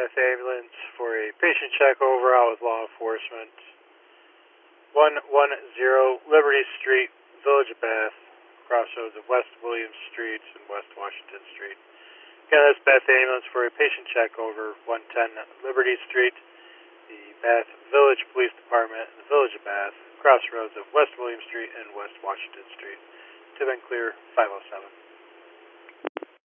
Bath ambulance for a patient check over out with law enforcement. 110 Liberty Street, Village of Bath, crossroads of West Williams Street and West Washington Street. Again, that's Bath ambulance for a patient check over 110 Liberty Street, the Bath Village Police Department in the Village of Bath, crossroads of West Williams Street and West Washington Street. Tip and clear 507.